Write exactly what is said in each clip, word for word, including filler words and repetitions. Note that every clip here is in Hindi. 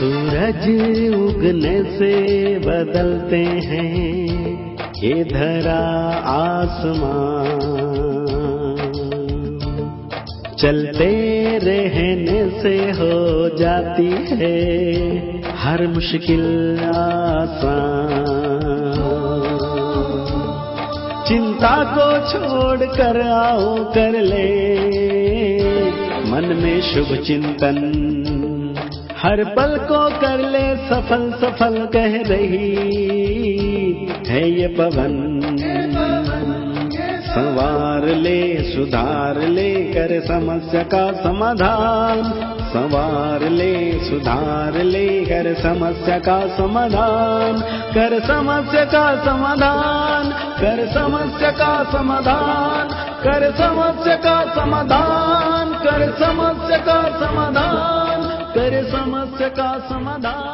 सूरज उगने से बदलते हैं ये धरा आसमान, चलते रहने से हो जाती है हर मुश्किल आसान। चिंता को छोड़ कर आओ कर ले मन में शुभ चिंतन, हर पल को कर ले सफल सफल कह रही है ये पवन। संवार ले सुधार ले कर समस्या का समाधान, संवार ले सुधार ले कर समस्या का समाधान, कर समस्या का समाधान, कर समस्या का समाधान, कर समस्या का समाधान, कर समस्या का समाधान, कर समस्या का समाधान।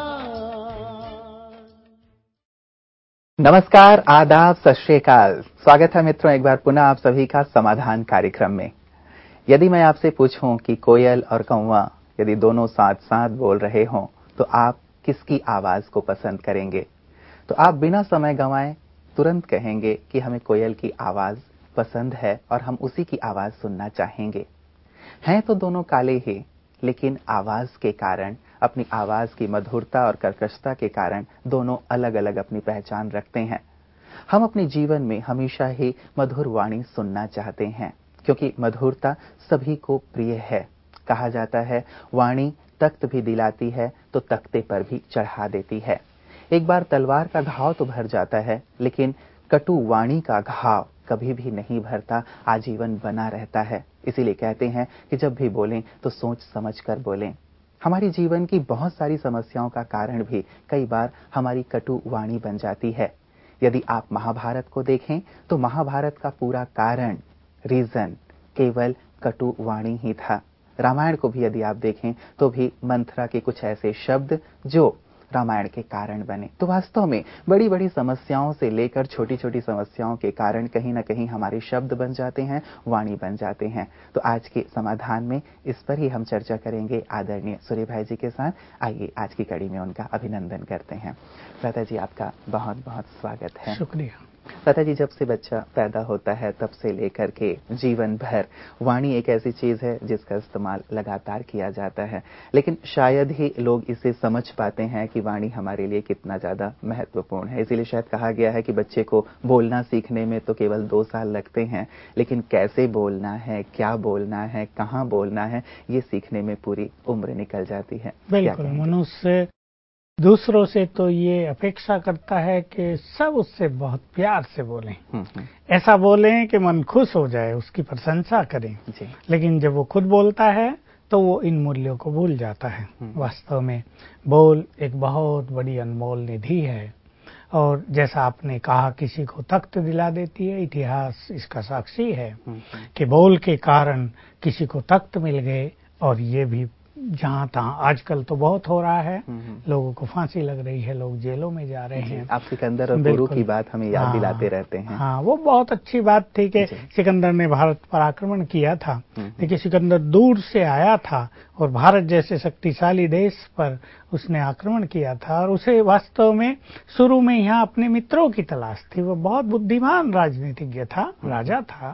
नमस्कार, आदाब, सत श्री अकाल। स्वागत है मित्रों एक बार पुनः आप सभी का समाधान कार्यक्रम में। यदि मैं आपसे पूछूं कि कोयल और कौवा यदि दोनों साथ साथ बोल रहे हों तो आप किसकी आवाज को पसंद करेंगे? तो आप बिना समय गंवाए तुरंत कहेंगे कि हमें कोयल की आवाज पसंद है और हम उसी की आवाज सुनना चाहेंगे। हैं तो दोनों काले ही, लेकिन आवाज के कारण, अपनी आवाज की मधुरता और कर्कशता के कारण दोनों अलग अलग अपनी पहचान रखते हैं। हम अपने जीवन में हमेशा ही मधुर वाणी सुनना चाहते हैं क्योंकि मधुरता सभी को प्रिय है। कहा जाता है वाणी तख्त भी दिलाती है तो तख्ते पर भी चढ़ा देती है। एक बार तलवार का घाव तो भर जाता है, लेकिन कटु वाणी का घाव कभी भी नहीं भरता, आजीवन बना रहता है। इसीलिए कहते हैं कि जब भी बोलें तो सोच समझ कर बोलें। हमारी जीवन की बहुत सारी समस्याओं का कारण भी कई बार हमारी कटु वाणी बन जाती है। यदि आप महाभारत को देखें तो महाभारत का पूरा कारण, रीजन केवल कटु वाणी ही था। रामायण को भी यदि आप देखें तो भी मंथरा के कुछ ऐसे शब्द जो रामायण के कारण बने। तो वास्तव में बड़ी बड़ी समस्याओं से लेकर छोटी छोटी समस्याओं के कारण कहीं ना कहीं हमारे शब्द बन जाते हैं, वाणी बन जाते हैं। तो आज के समाधान में इस पर ही हम चर्चा करेंगे आदरणीय सूर्य भाई जी के साथ। आइए आज की कड़ी में उनका अभिनंदन करते हैं। दादा जी, आपका बहुत बहुत स्वागत है। शुक्रिया। दादा जी, जब से बच्चा पैदा होता है तब से लेकर के जीवन भर वाणी एक ऐसी चीज है जिसका इस्तेमाल लगातार किया जाता है, लेकिन शायद ही लोग इसे समझ पाते हैं कि वाणी हमारे लिए कितना ज्यादा महत्वपूर्ण है। इसीलिए शायद कहा गया है कि बच्चे को बोलना सीखने में तो केवल दो साल लगते हैं, लेकिन कैसे बोलना है, क्या बोलना है, कहाँ बोलना है, ये सीखने में पूरी उम्र निकल जाती है। बिल्कुल, मनुष्य दूसरों से तो ये अपेक्षा करता है कि सब उससे बहुत प्यार से बोलें, ऐसा बोलें कि मन खुश हो जाए, उसकी प्रशंसा करें। लेकिन जब वो खुद बोलता है तो वो इन मूल्यों को भूल जाता है। वास्तव में बोल एक बहुत बड़ी अनमोल निधि है और जैसा आपने कहा किसी को तख्त दिला देती है, इतिहास इसका साक्षी है कि बोल के कारण किसी को तख्त मिल गए। और ये भी जहाँ तहाँ आजकल तो बहुत हो रहा है, लोगों को फांसी लग रही है, लोग जेलों में जा रहे हैं। आप सिकंदर और पुरु की बात हमें याद दिलाते रहते हैं। हाँ, वो बहुत अच्छी बात थी कि सिकंदर ने भारत पर आक्रमण किया था, लेकिन सिकंदर दूर से आया था और भारत जैसे शक्तिशाली देश पर उसने आक्रमण किया था और उसे वास्तव में शुरू में यहाँ अपने मित्रों की तलाश थी। वो बहुत बुद्धिमान राजनीतिज्ञ था, राजा था।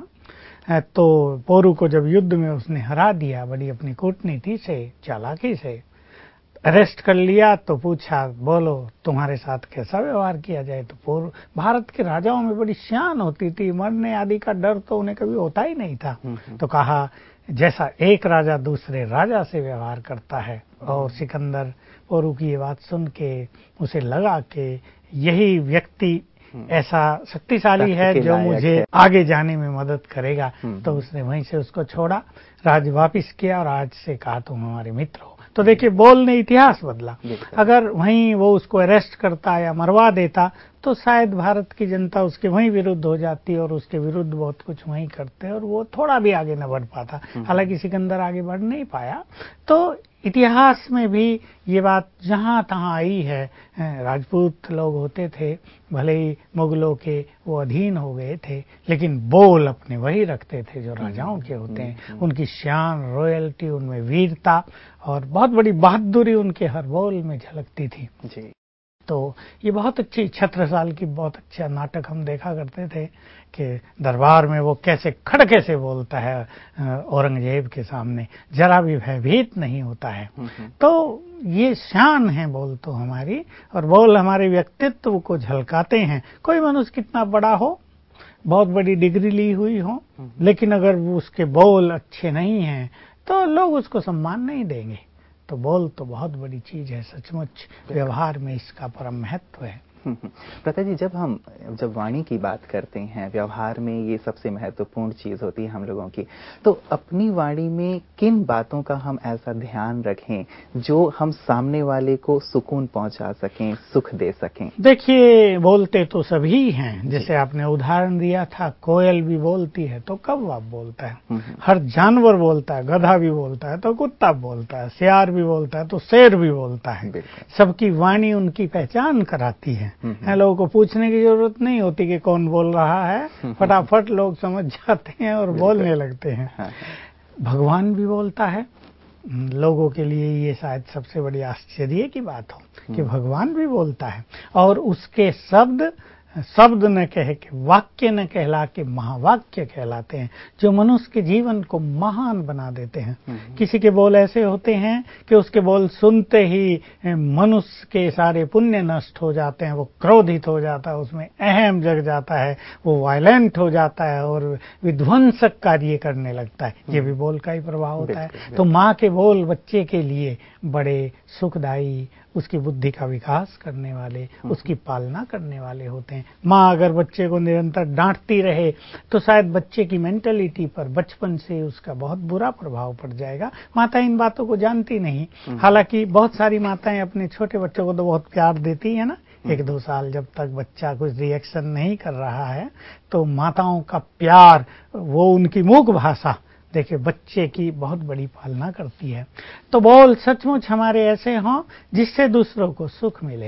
तो पोरू को जब युद्ध में उसने हरा दिया, बड़ी अपनी कूटनीति से, चालाकी से अरेस्ट कर लिया, तो पूछा बोलो तुम्हारे साथ कैसा व्यवहार किया जाए। तो पोरू, भारत के राजाओं में बड़ी शान होती थी, मरने आदि का डर तो उन्हें कभी होता ही नहीं था। तो कहा जैसा एक राजा दूसरे राजा से व्यवहार करता है। और सिकंदर पोरू की ये बात सुन के उसे लगा कि यही व्यक्ति ऐसा शक्तिशाली है जो मुझे है। आगे जाने में मदद करेगा। तो उसने वहीं से उसको छोड़ा, राज वापिस किया और आज से कहा तुम हमारे मित्र हो। तो देखिए, बोल ने इतिहास बदला। अगर वहीं वो उसको अरेस्ट करता या मरवा देता तो शायद भारत की जनता उसके वहीं विरुद्ध हो जाती और उसके विरुद्ध बहुत कुछ वहीं करते और वो थोड़ा भी आगे न बढ़ पाता। हालांकि सिकंदर आगे बढ़ नहीं पाया। तो इतिहास में भी ये बात जहां तहां आई है, राजपूत लोग होते थे, भले ही मुगलों के वो अधीन हो गए थे, लेकिन बोल अपने वही रखते थे जो राजाओं के होते हैं। उनकी शान, रॉयल्टी, उनमें वीरता और बहुत बड़ी बहादुरी उनके हर बोल में झलकती थी जी। तो ये बहुत अच्छी छत्रसाल की बहुत अच्छा नाटक हम देखा करते थे कि दरबार में वो कैसे खड़के से बोलता है औरंगजेब के सामने, जरा भी भयभीत नहीं होता है। तो ये शान है बोल तो हमारी, और बोल हमारे व्यक्तित्व को झलकाते हैं। कोई मनुष्य कितना बड़ा हो, बहुत बड़ी डिग्री ली हुई हो, लेकिन अगर उसके बोल अच्छे नहीं हैं तो लोग उसको सम्मान नहीं देंगे। तो बोल तो बहुत बड़ी चीज है, सचमुच व्यवहार में इसका परम महत्व है। प्रताप जी, जब हम जब वाणी की बात करते हैं, व्यवहार में ये सबसे महत्वपूर्ण चीज होती है हम लोगों की, तो अपनी वाणी में किन बातों का हम ऐसा ध्यान रखें जो हम सामने वाले को सुकून पहुंचा सकें, सुख दे सकें? देखिए, बोलते तो सभी हैं, जैसे आपने उदाहरण दिया था, कोयल भी बोलती है तो कौवा बोलता है, हर जानवर बोलता है, गधा भी बोलता है तो कुत्ता बोलता है, सियार भी बोलता है तो शेर भी बोलता है। सबकी वाणी उनकी पहचान कराती है। लोगों को पूछने की जरूरत नहीं होती कि कौन बोल रहा है, फटाफट लोग समझ जाते हैं और बोलने लगते हैं। भगवान भी बोलता है। लोगों के लिए ये शायद सबसे बड़ी आश्चर्य की बात हो कि भगवान भी बोलता है, और उसके शब्द शब्द न कह के, वाक्य न कहला के महावाक्य कहलाते हैं, जो मनुष्य के जीवन को महान बना देते हैं। किसी के बोल ऐसे होते हैं कि उसके बोल सुनते ही मनुष्य के सारे पुण्य नष्ट हो जाते हैं, वो क्रोधित हो जाता है, उसमें अहम जग जाता है, वो वायलेंट हो जाता है और विध्वंसक कार्य करने लगता है। ये भी बोल का ही प्रभाव होता है। तो माँ के बोल बच्चे के लिए बड़े सुखदायी, उसकी बुद्धि का विकास करने वाले, उसकी पालना करने वाले होते हैं। माँ अगर बच्चे को निरंतर डांटती रहे तो शायद बच्चे की मेंटलिटी पर बचपन से उसका बहुत बुरा प्रभाव पड़ जाएगा। माता इन बातों को जानती नहीं। हालांकि बहुत सारी माताएं अपने छोटे बच्चों को तो बहुत प्यार देती है ना, एक दो साल जब तक बच्चा कुछ रिएक्शन नहीं कर रहा है तो माताओं का प्यार, वो उनकी मूक भाषा देखिए बच्चे की बहुत बड़ी पालना करती है। तो बोल सचमुच हमारे ऐसे हों जिससे दूसरों को सुख मिले।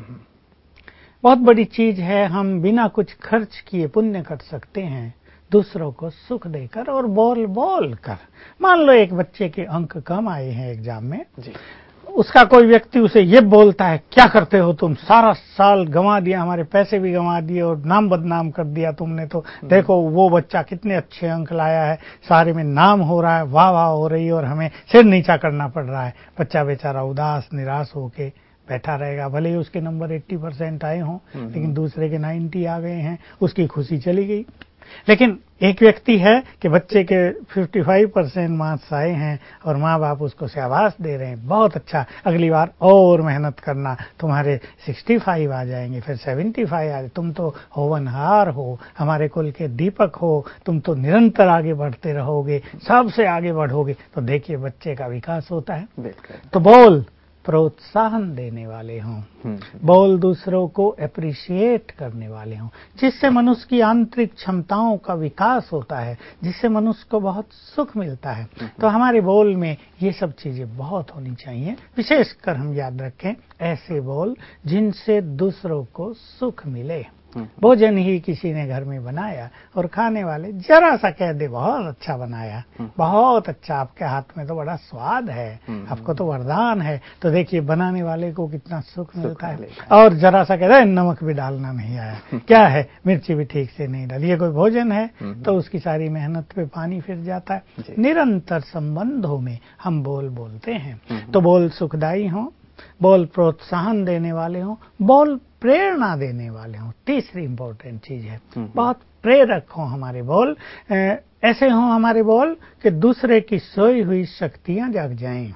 बहुत बड़ी चीज है, हम बिना कुछ खर्च किए पुण्य कर सकते हैं, दूसरों को सुख देकर और बोल बोल कर। मान लो एक बच्चे के अंक कम आए हैं एग्जाम में जी। उसका कोई व्यक्ति उसे ये बोलता है, क्या करते हो तुम, सारा साल गंवा दिया, हमारे पैसे भी गंवा दिए और नाम बदनाम कर दिया तुमने, तो देखो वो बच्चा कितने अच्छे अंक लाया है, सारे में नाम हो रहा है, वाह वाह हो रही है और हमें सिर नीचा करना पड़ रहा है। बच्चा बेचारा उदास निराश होके बैठा रहेगा। भले ही उसके नंबर अस्सी परसेंट आए हों, लेकिन दूसरे के नब्बे आ गए हैं, उसकी खुशी चली गई। लेकिन एक व्यक्ति है कि बच्चे के पचपन परसेंट मार्क्स आए हैं और माँ बाप उसको शाबाश दे रहे हैं, बहुत अच्छा, अगली बार और मेहनत करना, तुम्हारे पैंसठ आ जाएंगे, फिर पचहत्तर आ जाए, तुम तो होनहार हो, हमारे कुल के दीपक हो, तुम तो निरंतर आगे बढ़ते रहोगे, सबसे आगे बढ़ोगे। तो देखिए बच्चे का विकास होता है। तो बोल प्रोत्साहन देने वाले हों, बोल दूसरों को एप्रिशिएट करने वाले हों, जिससे मनुष्य की आंतरिक क्षमताओं का विकास होता है, जिससे मनुष्य को बहुत सुख मिलता है। तो हमारे बोल में ये सब चीजें बहुत होनी चाहिए। विशेषकर हम याद रखें ऐसे बोल जिनसे दूसरों को सुख मिले। भोजन ही किसी ने घर में बनाया और खाने वाले जरा सा कह दे बहुत अच्छा बनाया, बहुत अच्छा, आपके हाथ में तो बड़ा स्वाद है, आपको तो वरदान है, तो देखिए बनाने वाले को कितना सुख मिलता है। और जरा सा कह दे नमक भी डालना नहीं आया, क्या है मिर्ची भी ठीक से नहीं डाली, ये कोई भोजन है, तो उसकी सारी मेहनत पे पानी फिर जाता है। निरंतर संबंधों में हम बोल बोलते हैं। तो बोल सुखदायी हों, बोल प्रोत्साहन देने वाले हों, बोल प्रेरणा देने वाले हों। तीसरी इंपॉर्टेंट चीज है, बहुत प्रेरक हों हमारे बोल, ऐसे हों हमारे बोल कि दूसरे की सोई हुई शक्तियां जाग जाएं,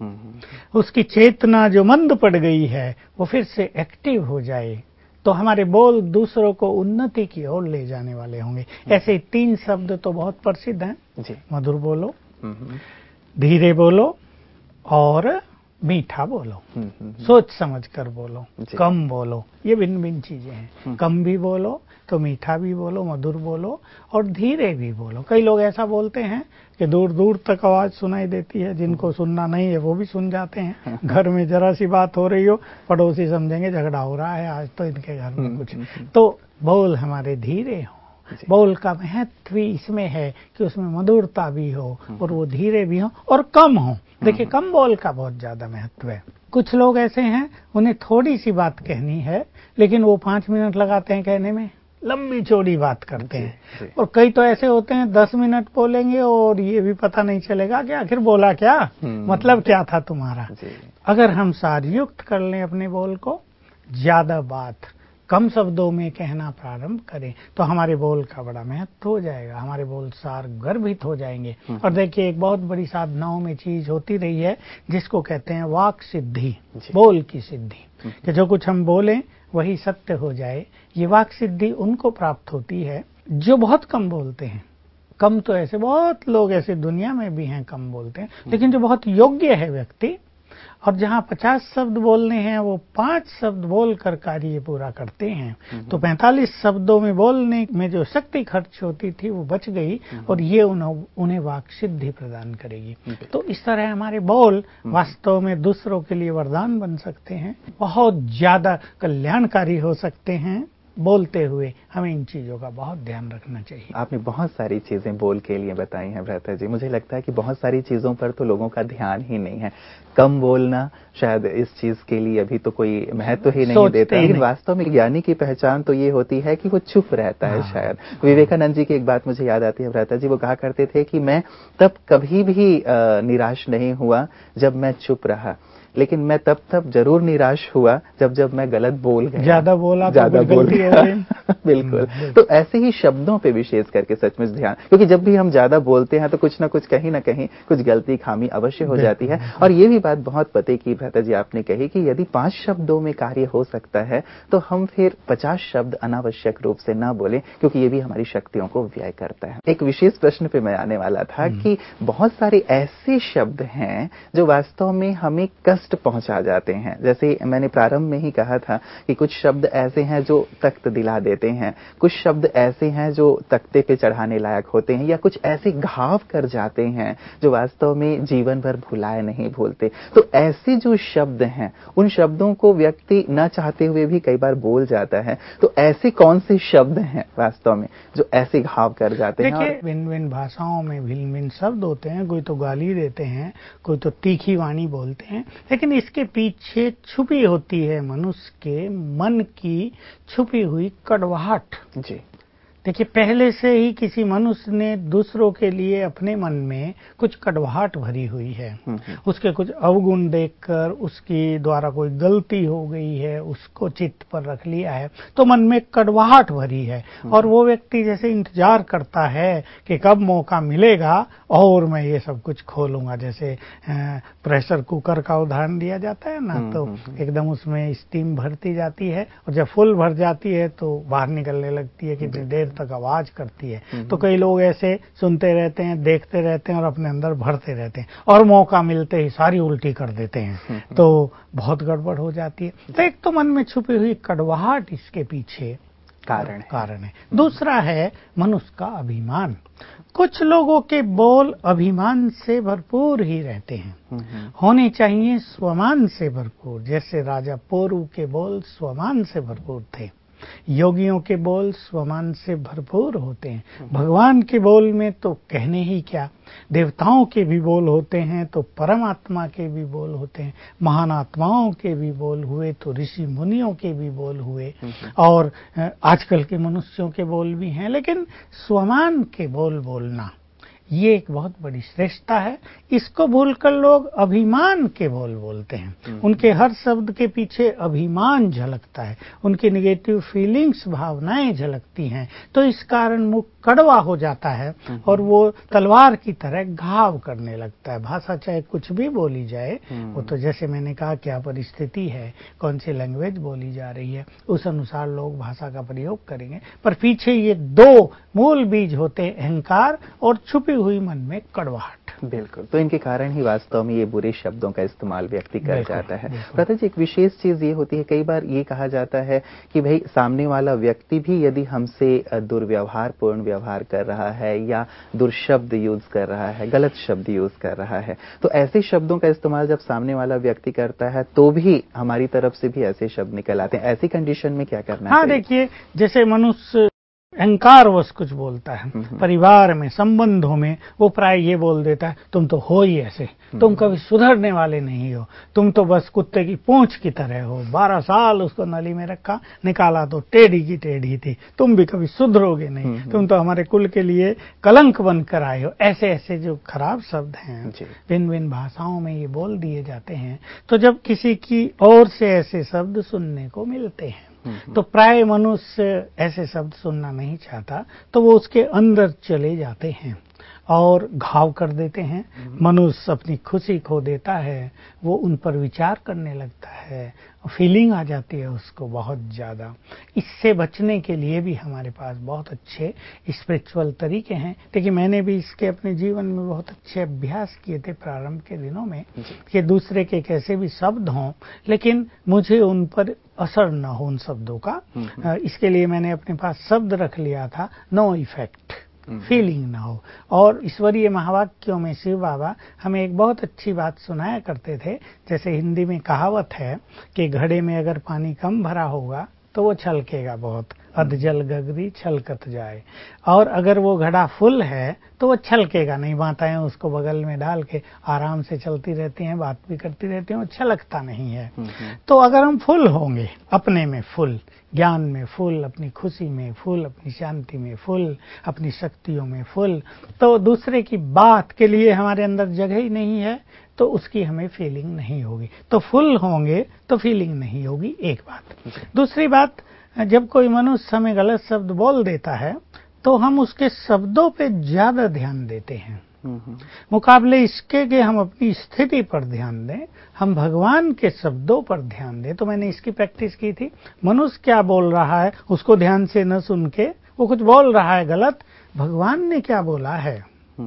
उसकी चेतना जो मंद पड़ गई है वो फिर से एक्टिव हो जाए। तो हमारे बोल दूसरों को उन्नति की ओर ले जाने वाले होंगे। ऐसे तीन शब्द तो बहुत प्रसिद्ध हैं जी। मधुर बोलो, धीरे बोलो और मीठा बोलो, सोच समझ कर बोलो, कम बोलो, ये भिन्न भिन्न चीजें हैं। कम भी बोलो तो मीठा भी बोलो, मधुर बोलो, और धीरे भी बोलो। कई लोग ऐसा बोलते हैं कि दूर दूर तक आवाज सुनाई देती है, जिनको सुनना नहीं है वो भी सुन जाते हैं। घर में जरा सी बात हो रही हो, पड़ोसी समझेंगे झगड़ा हो रहा है आज तो इनके घर में कुछ। तो बोल हमारे धीरे हो। बोल का महत्व इसमें है कि उसमें मधुरता भी हो और वो धीरे भी हो और कम हो। देखिए, कम बोल का बहुत ज्यादा महत्व है। कुछ लोग ऐसे हैं, उन्हें थोड़ी सी बात कहनी है लेकिन वो पांच मिनट लगाते हैं कहने में, लंबी चौड़ी बात करते हैं। जी, जी। और कई तो ऐसे होते हैं दस मिनट बोलेंगे और ये भी पता नहीं चलेगा कि आखिर बोला क्या, मतलब क्या था तुम्हारा। जी। अगर हम सारयुक्त कर लें अपने बोल को, ज्यादा बात कम शब्दों में कहना प्रारंभ करें तो हमारे बोल का बड़ा महत्व हो जाएगा, हमारे बोल सार गर्भित हो जाएंगे। और देखिए, एक बहुत बड़ी साधनाओं में चीज होती रही है जिसको कहते हैं वाक सिद्धि, बोल की सिद्धि, कि जो कुछ हम बोलें वही सत्य हो जाए। ये वाक सिद्धि उनको प्राप्त होती है जो बहुत कम बोलते हैं। कम तो ऐसे बहुत लोग ऐसे दुनिया में भी हैं कम बोलते हैं, लेकिन जो बहुत योग्य है व्यक्ति और जहां पचास शब्द बोलने हैं वो पांच शब्द बोलकर कार्य पूरा करते हैं, तो पैंतालीस शब्दों में बोलने में जो शक्ति खर्च होती थी वो बच गई और ये उन्हें उन्हें वाक सिद्धि प्रदान करेगी। तो इस तरह हमारे बोल वास्तव में दूसरों के लिए वरदान बन सकते हैं, बहुत ज्यादा कल्याणकारी हो सकते हैं। बोलते हुए हमें इन चीजों का बहुत ध्यान रखना चाहिए। आपने बहुत सारी चीजें बोल के लिए बताई हैं भ्राता जी। मुझे लगता है कि बहुत सारी चीजों पर तो लोगों का ध्यान ही नहीं है। कम बोलना शायद इस चीज के लिए अभी तो कोई महत्व ही नहीं देता, लेकिन वास्तव में ज्ञानी की पहचान तो ये होती है कि वो चुप रहता है। शायद विवेकानंद जी की एक बात मुझे याद आती है भ्राता जी, वो कहा करते थे कि मैं तब कभी भी निराश नहीं हुआ जब मैं चुप रहा, लेकिन मैं तब तब जरूर निराश हुआ जब जब मैं गलत बोल गया, ज्यादा बोला ज्यादा तो बोल गया। बिल्कुल। तो ऐसे ही शब्दों पे विशेष करके सचमुच ध्यान, क्योंकि जब भी हम ज्यादा बोलते हैं तो कुछ ना कुछ कहीं ना कहीं कुछ गलती खामी अवश्य हो जाती है। और ये भी बात बहुत पते की भ्राता जी आपने कही कि यदि पांच शब्दों में कार्य हो सकता है तो हम फिर पचास शब्द अनावश्यक रूप से ना बोले, क्योंकि ये भी हमारी शक्तियों को व्यय करता है। एक विशेष प्रश्न पे मैं आने वाला था कि बहुत सारे ऐसे शब्द हैं जो वास्तव में हमें कष्ट पहुंचा जाते हैं। जैसे मैंने प्रारंभ में ही कहा था कि कुछ शब्द ऐसे हैं जो तख्त दिला देते हैं, कुछ शब्द ऐसे हैं जो तख्ते पे चढ़ाने लायक होते हैं, या कुछ ऐसे घाव कर जाते हैं जो वास्तव में जीवन भर भुलाए नहीं भूलते। तो ऐसे जो शब्द हैं, उन शब्दों को व्यक्ति न चाहते हुए भी कई बार बोल जाता है। तो ऐसे कौन से शब्द हैं वास्तव में जो ऐसे घाव कर जाते हैं? देखिए, भिन्न भिन्न भाषाओं में भिन्न भिन्न शब्द होते हैं। कोई तो गाली देते हैं, कोई तो तीखी वाणी बोलते हैं, लेकिन इसके पीछे छुपी होती है मनुष्य के मन की छुपी हुई कड़वाहट। जी, देखिए, पहले से ही किसी मनुष्य ने दूसरों के लिए अपने मन में कुछ कड़वाहट भरी हुई है। उसके कुछ अवगुण देखकर उसकी द्वारा कोई गलती हो गई है, उसको चित्त पर रख लिया है, तो मन में कड़वाहट भरी है। और वो व्यक्ति जैसे इंतजार करता है कि कब मौका मिलेगा और मैं ये सब कुछ खोलूंगा। जैसे प्रेशर कुकर का उदाहरण दिया जाता है ना, तो एकदम उसमें स्टीम भरती जाती है और जब फुल भर जाती है तो बाहर निकलने लगती है, कितनी देर तक आवाज करती है। तो कई लोग ऐसे सुनते रहते हैं, देखते रहते हैं और अपने अंदर भरते रहते हैं, और मौका मिलते ही सारी उल्टी कर देते हैं, तो बहुत गड़बड़ हो जाती है। तो एक तो मन में छुपी हुई कड़वाहट इसके पीछे कारण कारण है। दूसरा है मनुष्य का अभिमान। कुछ लोगों के बोल अभिमान से भरपूर ही रहते हैं, होने चाहिए स्वमान से भरपूर। जैसे राजा पोरू के बोल स्वमान से भरपूर थे, योगियों के बोल स्वमान से भरपूर होते हैं। भगवान के बोल में तो कहने ही क्या, देवताओं के भी बोल होते हैं तो परमात्मा के भी बोल होते हैं, महान आत्माओं के भी बोल हुए तो ऋषि मुनियों के भी बोल हुए, और आजकल के मनुष्यों के बोल भी हैं। लेकिन स्वमान के बोल बोलना ये एक बहुत बड़ी श्रेष्ठता है। इसको भूलकर लोग अभिमान के बोल बोलते हैं। उनके हर शब्द के पीछे अभिमान झलकता है, उनकी निगेटिव फीलिंग्स, भावनाएं झलकती हैं। तो इस कारण मुख कड़वा हो जाता है और वो तलवार की तरह घाव करने लगता है। भाषा चाहे कुछ भी बोली जाए, वो तो जैसे मैंने कहा क्या परिस्थिति है, कौन सी लैंग्वेज बोली जा रही है, उस अनुसार लोग भाषा का प्रयोग करेंगे। पर पीछे ये दो मूल बीज होते हैं, अहंकार और छुपी हुई मन में कड़वाहट। बिल्कुल, तो इनके कारण ही वास्तव में ये बुरे शब्दों का इस्तेमाल व्यक्ति कर जाता है। प्रथा जी, एक विशेष चीज ये होती है, कई बार ये कहा जाता है कि भाई सामने वाला व्यक्ति भी यदि हमसे दुर्व्यवहार पूर्ण व्यवहार कर रहा है या दुर्शब्द यूज कर रहा है, गलत शब्द यूज कर रहा है, तो ऐसे शब्दों का इस्तेमाल जब सामने वाला व्यक्ति करता है तो भी हमारी तरफ से भी ऐसे शब्द निकल आते हैं। ऐसी कंडीशन में क्या करना है? हाँ, देखिए, जैसे मनुष्य अहंकारवश कुछ बोलता है, परिवार में, संबंधों में, वो प्राय ये बोल देता है, तुम तो हो ही ऐसे, तुम कभी सुधरने वाले नहीं हो, तुम तो बस कुत्ते की पूंछ की तरह हो, बारह साल उसको नली में रखा, निकाला तो टेढ़ी की टेढ़ी थी, तुम भी कभी सुधरोगे नहीं, तुम तो हमारे कुल के लिए कलंक बनकर आए हो। ऐसे ऐसे जो खराब शब्द हैं भिन्न भिन्न भाषाओं में ये बोल दिए जाते हैं। तो जब किसी की ओर से ऐसे शब्द सुनने को मिलते हैं तो प्राय मनुष्य ऐसे शब्द सुनना नहीं चाहता, तो वो उसके अंदर चले जाते हैं और घाव कर देते हैं। मनुष्य अपनी खुशी खो देता है, वो उन पर विचार करने लगता है, फीलिंग आ जाती है उसको बहुत ज़्यादा। इससे बचने के लिए भी हमारे पास बहुत अच्छे स्पिरिचुअल तरीके हैं। देखिए, मैंने भी इसके अपने जीवन में बहुत अच्छे अभ्यास किए थे प्रारंभ के दिनों में कि दूसरे के कैसे भी शब्द हों लेकिन मुझे उन पर असर न हो उन शब्दों का। इसके लिए मैंने अपने पास शब्द रख लिया था, नो इफेक्ट, फीलिंग ना हो। और ईश्वरीय महावाक्यों में शिव बाबा हमें एक बहुत अच्छी बात सुनाया करते थे। जैसे हिंदी में कहावत है कि घड़े में अगर पानी कम भरा होगा तो वो छलकेगा बहुत, अध जल गगरी छलकत जाए, और अगर वो घड़ा फुल है तो वो छलकेगा नहीं। माताएं उसको बगल में डाल के आराम से चलती रहती हैं, बात भी करती रहती हैं, वो छलकता नहीं है। तो अगर हम फुल होंगे, अपने में फुल, ज्ञान में फुल, अपनी खुशी में फुल, अपनी शांति में फुल, अपनी शक्तियों में फुल, तो दूसरे की बात के लिए हमारे अंदर जगह ही नहीं है, तो उसकी हमें फीलिंग नहीं होगी। तो फुल होंगे तो फीलिंग नहीं होगी, एक बात। दूसरी बात, जब कोई मनुष्य हमें गलत शब्द बोल देता है तो हम उसके शब्दों पे ज्यादा ध्यान देते हैं, मुकाबले इसके कि हम अपनी स्थिति पर ध्यान दें, हम भगवान के शब्दों पर ध्यान दें। तो मैंने इसकी प्रैक्टिस की थी। मनुष्य क्या बोल रहा है उसको ध्यान से न सुन के, वो कुछ बोल रहा है गलत, भगवान ने क्या बोला है,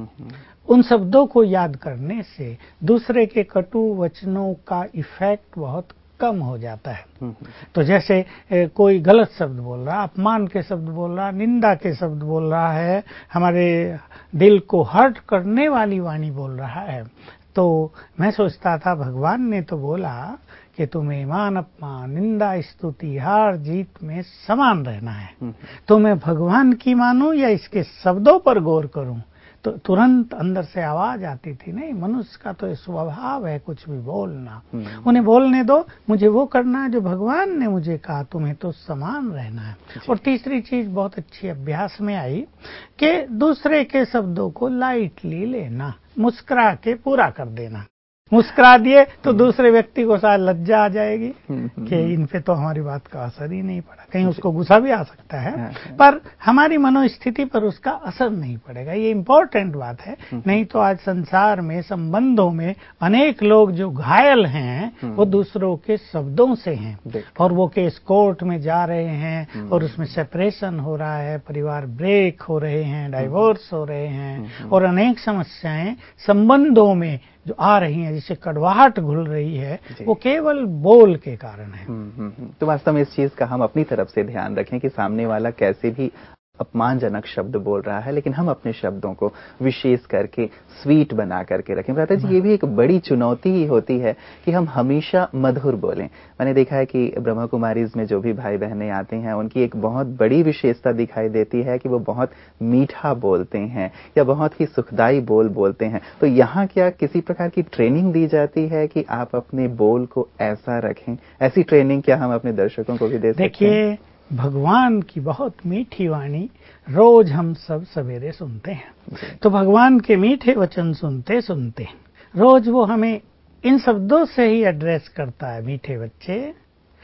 उन शब्दों को याद करने से दूसरे के कटु वचनों का इफेक्ट बहुत कम हो जाता है। तो जैसे ए, कोई गलत शब्द बोल रहा, अपमान के शब्द बोल रहा, निंदा के शब्द बोल रहा है, हमारे दिल को हर्ट करने वाली वाणी बोल रहा है, तो मैं सोचता था भगवान ने तो बोला कि तुम्हें मान अपमान निंदा स्तुति हार जीत में समान रहना है, तो मैं भगवान की मानूं या इसके शब्दों पर गौर करूं। तो तुरंत अंदर से आवाज आती थी, नहीं, मनुष्य का तो स्वभाव है कुछ भी बोलना, उन्हें बोलने दो, मुझे वो करना है जो भगवान ने मुझे कहा, तुम्हें तो समान रहना है। और तीसरी चीज बहुत अच्छी अभ्यास में आई कि दूसरे के शब्दों को लाइटली लेना, मुस्कुरा के पूरा कर देना। मुस्कुरा दिए तो दूसरे व्यक्ति को शायद लज्जा आ जाएगी कि इन पे तो हमारी बात का असर ही नहीं पड़ा, कहीं उसको गुस्सा भी आ सकता है, पर हमारी मनोस्थिति पर उसका असर नहीं पड़ेगा। ये इम्पोर्टेंट बात है। नहीं तो आज संसार में, संबंधों में अनेक लोग जो घायल हैं वो दूसरों के शब्दों से हैं, और वो केस कोर्ट में जा रहे हैं और उसमें सेपरेशन हो रहा है, परिवार ब्रेक हो रहे हैं, डाइवोर्स हो रहे हैं, और अनेक समस्याएं संबंधों में जो आ रही हैं, जिससे कड़वाहट घुल रही है, वो केवल बोल के कारण है। तो वास्तव में इस चीज का हम अपनी तरफ से ध्यान रखें कि सामने वाला कैसे भी अपमानजनक शब्द बोल रहा है, लेकिन हम अपने शब्दों को विशेष करके स्वीट बना करके रखें। भ्राता जी, ये भी एक बड़ी चुनौती ही होती है कि हम हमेशा मधुर बोलें। मैंने देखा है कि ब्रह्मा कुमारीज में जो भी भाई बहनें आते हैं, उनकी एक बहुत बड़ी विशेषता दिखाई देती है कि वो बहुत मीठा बोलते हैं या बहुत ही सुखदायी बोल बोलते हैं। तो यहाँ क्या किसी प्रकार की ट्रेनिंग दी जाती है कि आप अपने बोल को ऐसा रखें? ऐसी ट्रेनिंग क्या हम अपने दर्शकों को भी दे सकते हैं? देखिए, भगवान की बहुत मीठी वाणी रोज हम सब सवेरे सुनते हैं, तो भगवान के मीठे वचन सुनते सुनते रोज वो हमें इन शब्दों से ही एड्रेस करता है, मीठे बच्चे,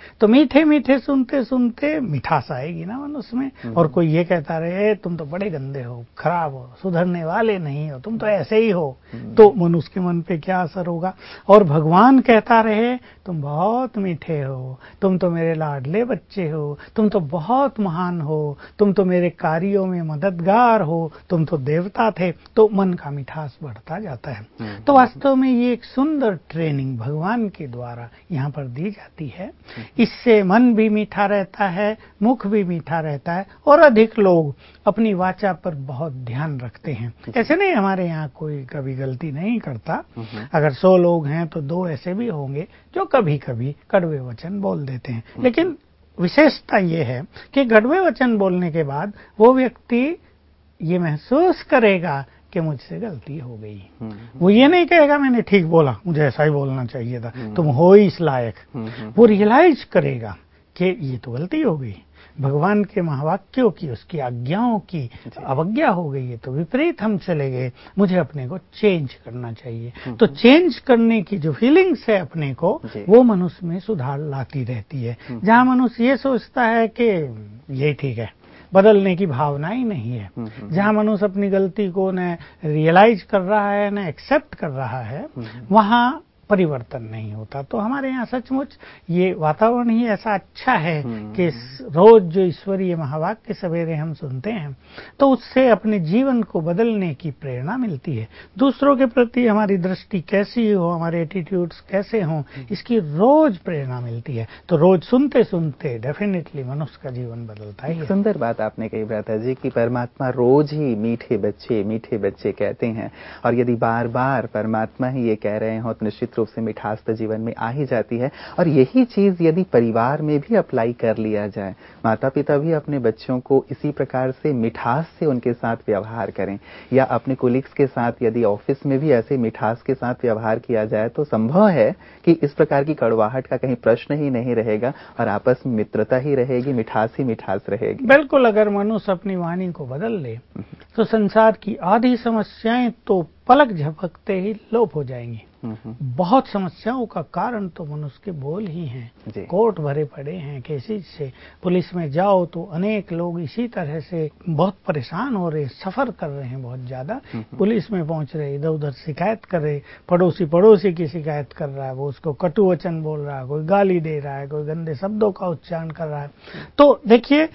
तो मीठे मीठे सुनते सुनते मिठास आएगी ना मनुष्य में। और कोई ये कहता रहे तुम तो बड़े गंदे हो, खराब हो, सुधरने वाले नहीं हो, तुम तो ऐसे ही हो, तो मनुष्य के मन पे क्या असर होगा। और भगवान कहता रहे तुम बहुत मीठे हो, तुम तो मेरे लाडले बच्चे हो, तुम तो बहुत महान हो, तुम तो मेरे कार्यों में मददगार हो, तुम तो देवता थे, तो मन का मिठास बढ़ता जाता है। तो वास्तव में ये एक सुंदर ट्रेनिंग भगवान के द्वारा यहाँ पर दी जाती है। इससे मन भी मीठा रहता है, मुख भी मीठा रहता है, और अधिक लोग अपनी वाचा पर बहुत ध्यान रखते हैं। ऐसे नहीं हमारे यहाँ कोई कभी गलती नहीं करता। अगर सौ लोग हैं तो दो ऐसे भी होंगे जो कभी कभी कड़वे वचन बोल देते हैं, लेकिन विशेषता ये है कि कड़वे वचन बोलने के बाद वो व्यक्ति ये महसूस करेगा कि मुझसे गलती हो गई। वो ये नहीं कहेगा मैंने ठीक बोला, मुझे ऐसा ही बोलना चाहिए था, तुम हो ही इस लायक। वो रियलाइज करेगा कि ये तो गलती हो गई, भगवान के महावाक्यों की, उसकी आज्ञाओं की अवज्ञा हो गई है, तो विपरीत हम चले गए, मुझे अपने को चेंज करना चाहिए। तो चेंज करने की जो फीलिंग्स है अपने को, वो मनुष्य में सुधार लाती रहती है। जहाँ मनुष्य ये सोचता है कि यही ठीक है, बदलने की भावना ही नहीं है, जहाँ मनुष्य अपनी गलती को न रियलाइज कर रहा है न एक्सेप्ट कर रहा है, वहाँ परिवर्तन नहीं होता। तो हमारे यहाँ सचमुच ये वातावरण ही ऐसा अच्छा है कि रोज जो ईश्वरीय महावाक्य सवेरे हम सुनते हैं तो उससे अपने जीवन को बदलने की प्रेरणा मिलती है। दूसरों के प्रति हमारी दृष्टि कैसी हो, हमारे एटीट्यूड्स कैसे हों, इसकी रोज प्रेरणा मिलती है। तो रोज सुनते सुनते डेफिनेटली मनुष्य का जीवन बदलता ही है। सुंदर बात आपने कही भ्राता जी कि परमात्मा रोज ही मीठे बच्चे मीठे बच्चे कहते हैं, और यदि बार बार परमात्मा ही ये कह रहे हो तो निश्चित रूप से मिठास तो जीवन में आ ही जाती है। और यही चीज यदि परिवार में भी अप्लाई कर लिया जाए, माता पिता भी अपने बच्चों को इसी प्रकार से मिठास से उनके साथ व्यवहार करें, या अपने कोलिग्स के साथ यदि ऑफिस में भी ऐसे मिठास के साथ व्यवहार किया जाए, तो संभव है कि इस प्रकार की कड़वाहट का कहीं प्रश्न ही नहीं रहेगा और आपस में मित्रता ही रहेगी, मिठास ही मिठास रहेगी। बिल्कुल, अगर मनुष्य अपनी वाणी को बदल ले तो संसार की आधी समस्याएं तो पलक झपकते ही लोप हो जाएंगी। बहुत समस्याओं का कारण तो मनुष्य के बोल ही हैं। कोर्ट भरे पड़े हैं केसेस से, पुलिस में जाओ तो अनेक लोग इसी तरह से बहुत परेशान हो रहे, सफर कर रहे हैं बहुत ज्यादा। पुलिस में पहुंच रहे, इधर उधर शिकायत कर रहे, पड़ोसी पड़ोसी की शिकायत कर रहा है, वो उसको कटु वचन बोल रहा है, कोई गाली दे रहा है, कोई गंदे शब्दों का उच्चारण कर रहा है। तो देखिए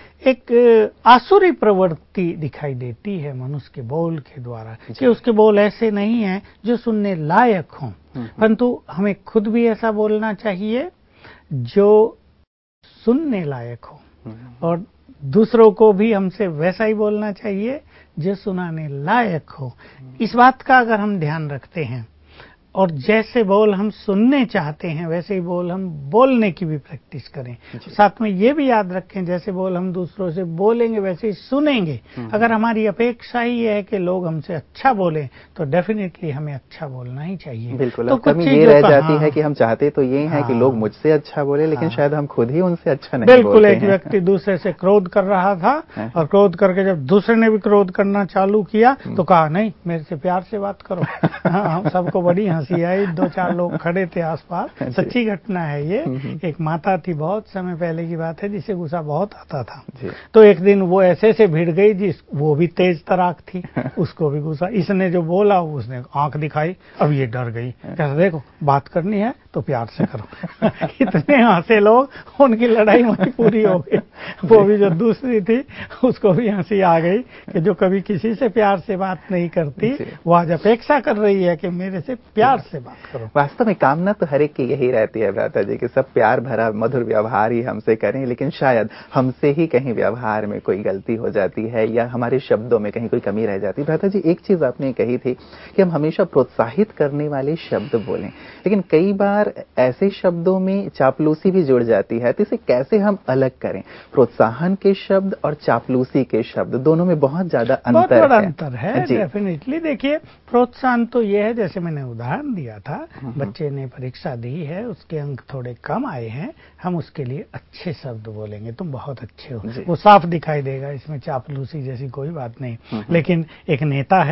एक आसुरी प्रवृत्ति दिखाई देती है मनुष्य के बोल के द्वारा कि उसके बोल ऐसे नहीं है जो सुनने लायक हों, परंतु हमें खुद भी ऐसा बोलना चाहिए जो सुनने लायक हो, और दूसरों को भी हमसे वैसा ही बोलना चाहिए जो सुनाने लायक हो। इस बात का अगर हम ध्यान रखते हैं और जैसे बोल हम सुनने चाहते हैं वैसे ही बोल हम बोलने की भी प्रैक्टिस करें। साथ में ये भी याद रखें, जैसे बोल हम दूसरों से बोलेंगे वैसे ही सुनेंगे। अगर हमारी अपेक्षा ही है कि लोग हमसे अच्छा बोलें तो डेफिनेटली हमें अच्छा बोलना ही चाहिए। बिल्कुल, तो कमी ये रह जाती है कि हम चाहते तो ये है कि लोग मुझसे अच्छा बोले, लेकिन शायद हम खुद ही उनसे अच्छा नहीं बोलते हैं। बिल्कुल, एक व्यक्ति दूसरे से क्रोध कर रहा था और क्रोध करके जब दूसरे ने भी क्रोध करना चालू किया तो कहा नहीं मेरे से प्यार से बात करो। हम सबको बड़ी हंसी आई, दो चार लोग खड़े थे आसपास। सच्ची घटना है ये। एक माता थी, बहुत समय पहले की बात है, जिसे गुस्सा बहुत आता था। तो एक दिन वो ऐसे से भिड़ गई जिस वो भी तेज तराक थी, उसको भी गुस्सा। इसने जो बोला उसने आंख दिखाई, अब ये डर गई, कहता देखो बात करनी है तो प्यार से करो। इतने हंसे लोग, उनकी लड़ाई वहीं पूरी हो गई। वो भी जो दूसरी थी उसको भी हंसी आ गई कि जो कभी किसी से प्यार से बात नहीं करती वो आज अपेक्षा कर रही है कि मेरे से प्यार से बात करो। वास्तव में कामना तो हर एक की यही रहती है भ्राता जी कि सब प्यार भरा मधुर व्यवहार ही हमसे करें, लेकिन शायद हमसे ही कहीं व्यवहार में कोई गलती हो जाती है या हमारे शब्दों में कहीं कोई कमी रह जाती है। भ्राता जी एक चीज आपने कही थी कि हम हमेशा प्रोत्साहित करने वाले शब्द बोलें, लेकिन कई बार ऐसे शब्दों में चापलूसी भी जुड़ जाती है, तो इसे कैसे हम अलग करें? प्रोत्साहन के शब्द और चापलूसी के शब्द दोनों में बहुत ज्यादा अंतर बहुत बड़ा अंतर है। डेफिनेटली देखिए, प्रोत्साहन तो ये है, जैसे मैंने उदाहरण दिया था, बच्चे ने परीक्षा दी है, उसके अंक थोड़े कम आए हैं, हम उसके लिए अच्छे शब्द बोलेंगे, तुम बहुत अच्छे हो, वो साफ दिखाई देगा, इसमें चापलूसी जैसी कोई बात नहीं। लेकिन एक नेता है,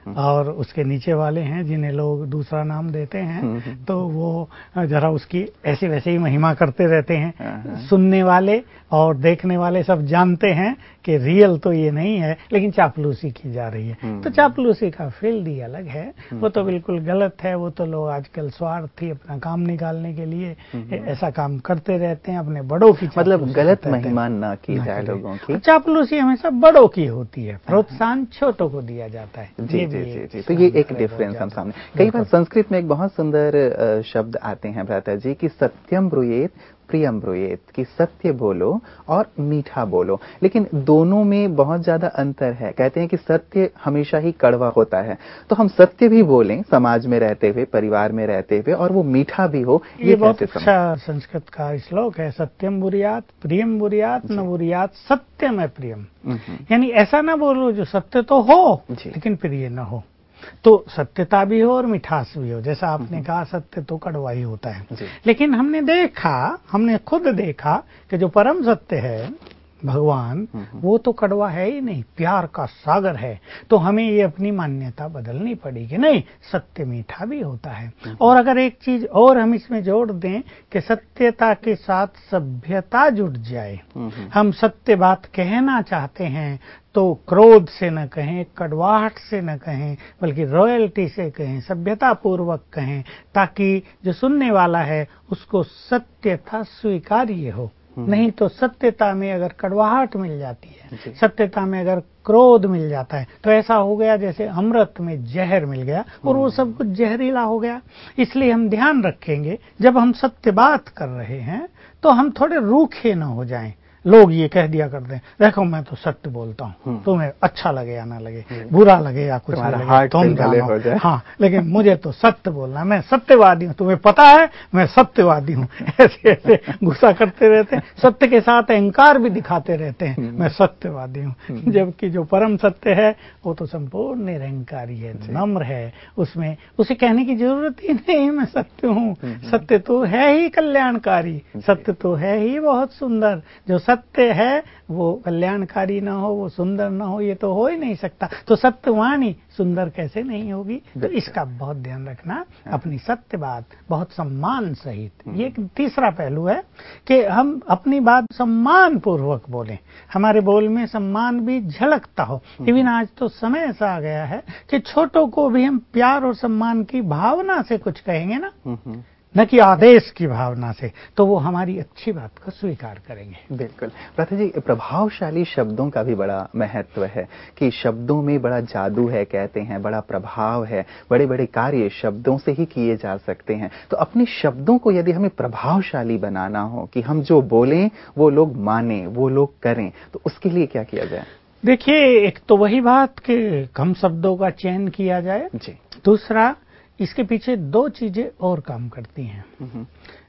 और उसके नीचे वाले हैं जिन्हें लोग दूसरा नाम देते हैं, तो वो जरा उसकी ऐसे वैसे ही महिमा करते रहते हैं। सुनने वाले और देखने वाले सब जानते हैं कि रियल तो ये नहीं है, लेकिन चापलूसी की जा रही है। तो चापलूसी का फील्ड ही अलग है, वो तो बिल्कुल गलत है। वो तो लोग आजकल स्वार्थी अपना काम निकालने के लिए ऐसा काम करते रहते हैं, अपने बड़ों की मतलब गलत महिमा न की जाए लोगों की। चापलूसी हमेशा बड़ों की होती है, प्रोत्साहन छोटों को दिया जाता है। जी जी जी जी। तो ये एक डिफरेंस हम सामने। कई बार संस्कृत में एक बहुत सुंदर शब्द आते हैं भ्राता जी कि सत्यम ब्रूयेत प्रियम ब्रूयेत, कि सत्य बोलो और मीठा बोलो, लेकिन दोनों में बहुत ज्यादा अंतर है। कहते हैं कि सत्य हमेशा ही कड़वा होता है, तो हम सत्य भी बोलें समाज में रहते हुए, परिवार में रहते हुए, और वो मीठा भी हो। ये, ये बहुत अच्छा संस्कृत का श्लोक है, सत्यम बुरियात प्रियम बुरियात न बुरियात सत्यम है प्रियम। यानी ऐसा ना बोलो जो सत्य तो हो लेकिन प्रिय न हो। तो सत्यता भी हो और मिठास भी हो। जैसा आपने कहा सत्य तो कड़वा ही होता है, लेकिन हमने देखा, हमने खुद देखा कि जो परम सत्य है भगवान, वो तो कड़वा है ही नहीं, प्यार का सागर है। तो हमें ये अपनी मान्यता बदलनी पड़ेगी, नहीं सत्य मीठा भी होता है। और अगर एक चीज और हम इसमें जोड़ दें कि सत्यता के साथ सभ्यता जुड़ जाए, हम सत्य बात कहना चाहते हैं तो क्रोध से न कहें, कड़वाहट से न कहें, बल्कि रॉयल्टी से कहें, सभ्यता पूर्वक कहें, ताकि जो सुनने वाला है उसको सत्यता स्वीकार्य हो। नहीं तो सत्यता में अगर कड़वाहट मिल जाती है, सत्यता में अगर क्रोध मिल जाता है, तो ऐसा हो गया जैसे अमृत में जहर मिल गया और वो सब कुछ जहरीला हो गया। इसलिए हम ध्यान रखेंगे जब हम सत्य बात कर रहे हैं तो हम थोड़े रूखे न हो जाएं। लोग ये कह दिया करते हैं, देखो मैं तो सत्य बोलता हूँ, तुम्हें अच्छा लगे या ना लगे, बुरा लगे या कुछ ना लगे, तुम जानो, हाँ, लेकिन मुझे तो सत्य बोलना, मैं सत्यवादी हूँ, तुम्हें पता है मैं सत्यवादी हूँ। ऐसे ऐसे गुस्सा करते रहते हैं, सत्य के साथ अहंकार भी दिखाते रहते हैं, मैं सत्यवादी हूँ। जबकि जो परम सत्य है वो तो संपूर्ण निरहंकारी है, नम्र है, उसमें उसे कहने की जरूरत ही नहीं मैं सत्य हूँ। सत्य तो है ही कल्याणकारी, सत्य तो है ही बहुत सुंदर। जो सत्य है वो कल्याणकारी ना हो, वो सुंदर ना हो, ये तो हो ही नहीं सकता। तो सत्यवाणी सुंदर कैसे नहीं होगी? तो इसका बहुत ध्यान रखना, अपनी सत्य बात बहुत सम्मान सहित। ये एक तीसरा पहलू है कि हम अपनी बात सम्मान पूर्वक बोलें, हमारे बोल में सम्मान भी झलकता हो। इवन आज तो समय ऐसा आ गया है कि छोटों को भी हम प्यार और सम्मान की भावना से कुछ कहेंगे ना, न कि आदेश की भावना से, तो वो हमारी अच्छी बात को स्वीकार करेंगे। बिल्कुल भ्राता जी, प्रभावशाली शब्दों का भी बड़ा महत्व है कि शब्दों में बड़ा जादू है, कहते हैं बड़ा प्रभाव है, बड़े बड़े कार्य शब्दों से ही किए जा सकते हैं। तो अपने शब्दों को यदि हमें प्रभावशाली बनाना हो कि हम जो बोलें वो लोग माने, वो लोग करें, तो उसके लिए क्या किया जाए? देखिए, एक तो वही बात कि कम शब्दों का चयन किया जाए जी। दूसरा, इसके पीछे दो चीजें और काम करती हैं।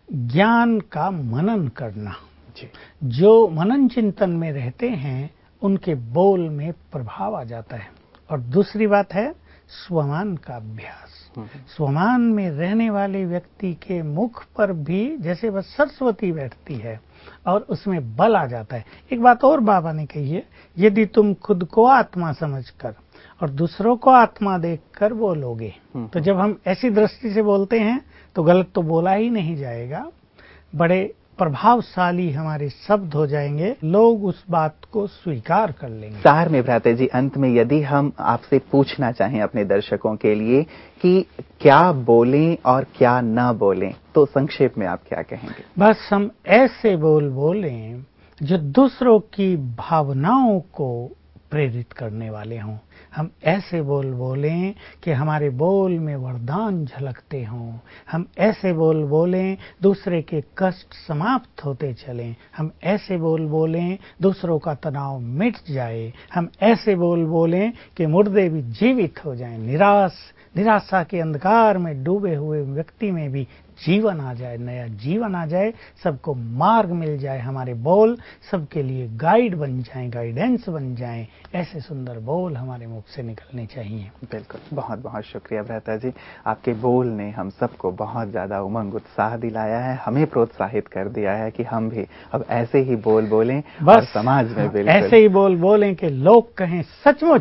ज्ञान का मनन करना जी। जो मनन चिंतन में रहते हैं उनके बोल में प्रभाव आ जाता है। और दूसरी बात है स्वमान का अभ्यास। स्वमान में रहने वाले व्यक्ति के मुख पर भी जैसे बस सरस्वती बैठती है और उसमें बल आ जाता है। एक बात और बाबा ने कही है, यदि तुम खुद को आत्मा समझकर और दूसरों को आत्मा देखकर बोलोगे, तो जब हम ऐसी दृष्टि से बोलते हैं तो गलत तो बोला ही नहीं जाएगा, बड़े प्रभावशाली हमारे शब्द हो जाएंगे, लोग उस बात को स्वीकार कर लेंगे। सार में भ्राता जी, अंत में यदि हम आपसे पूछना चाहें अपने दर्शकों के लिए कि क्या बोलें और क्या ना बोलें, तो संक्षेप में आप क्या कहेंगे? बस हम ऐसे बोल बोलें जो दूसरों की भावनाओं को प्रेरित करने वाले हों। हम ऐसे बोल बोलें कि हमारे बोल में वरदान झलकते हों। हम ऐसे बोल बोलें दूसरे के कष्ट समाप्त होते चलें। हम ऐसे बोल बोलें दूसरों का तनाव मिट जाए। हम ऐसे बोल बोलें कि मुर्दे भी जीवित हो जाएं। निराश निराशा के अंधकार में डूबे हुए व्यक्ति में भी जीवन आ जाए, नया जीवन आ जाए, सबको मार्ग मिल जाए। हमारे बोल सबके लिए गाइड बन जाएं, गाइडेंस बन जाएं। ऐसे सुंदर बोल हमारे मुख से निकलने चाहिए। बिल्कुल, बहुत बहुत शुक्रिया भ्राता जी, आपके बोल ने हम सबको बहुत ज्यादा उमंग उत्साह दिलाया है, हमें प्रोत्साहित कर दिया है कि हम भी अब ऐसे ही बोल बोलें और समाज में बिल्कुल ऐसे ही बोल बोलें कि लोग कहें सचमुच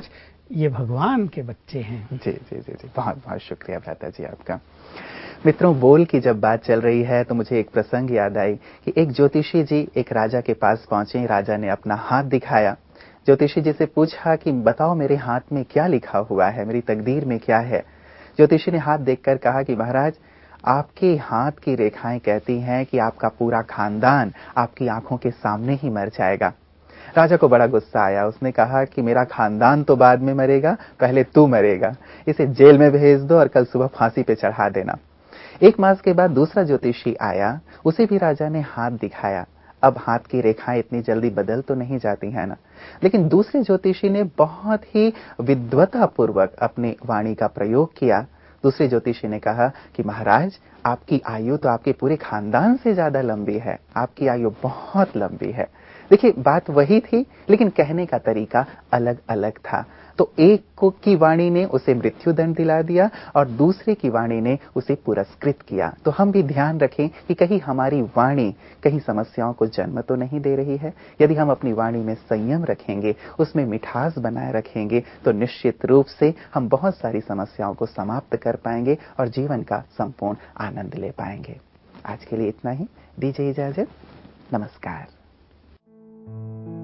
ये भगवान के बच्चे हैं। जी जी जी जी बहुत बहुत शुक्रिया भ्राता जी आपका। मित्रों, बोल की जब बात चल रही है तो मुझे एक प्रसंग याद आई कि एक ज्योतिषी जी एक राजा के पास पहुंचे। राजा ने अपना हाथ दिखाया। ज्योतिषी जी से पूछा कि बताओ मेरे हाथ में क्या लिखा हुआ है, मेरी तकदीर में क्या है। ज्योतिषी ने हाथ देखकर कहा कि महाराज, आपके हाथ की रेखाएं कहती हैं कि आपका पूरा खानदान आपकी आंखों के सामने ही मर जाएगा। राजा को बड़ा गुस्सा आया। उसने कहा कि मेरा खानदान तो बाद में मरेगा, पहले तू मरेगा। इसे जेल में भेज दो और कल सुबह फांसी पे चढ़ा देना। एक मास के बाद दूसरा ज्योतिषी आया। उसे भी राजा ने हाथ दिखाया। अब हाथ की रेखाएं इतनी जल्दी बदल तो नहीं जाती है ना, लेकिन दूसरे ज्योतिषी ने बहुत ही विद्वतापूर्वक अपनी वाणी का प्रयोग किया। दूसरे ज्योतिषी ने कहा कि महाराज, आपकी आयु तो आपके पूरे खानदान से ज्यादा लंबी है, आपकी आयु बहुत लंबी है। देखिए, बात वही थी लेकिन कहने का तरीका अलग अलग था। तो एक को की वाणी ने उसे मृत्यु दंड दिला दिया और दूसरे की वाणी ने उसे पुरस्कृत किया। तो हम भी ध्यान रखें कि कहीं हमारी वाणी कहीं समस्याओं को जन्म तो नहीं दे रही है। यदि हम अपनी वाणी में संयम रखेंगे, उसमें मिठास बनाए रखेंगे, तो निश्चित रूप से हम बहुत सारी समस्याओं को समाप्त कर पाएंगे और जीवन का संपूर्ण आनंद ले पाएंगे। आज के लिए इतना ही। दीजिए इजाजत। नमस्कार।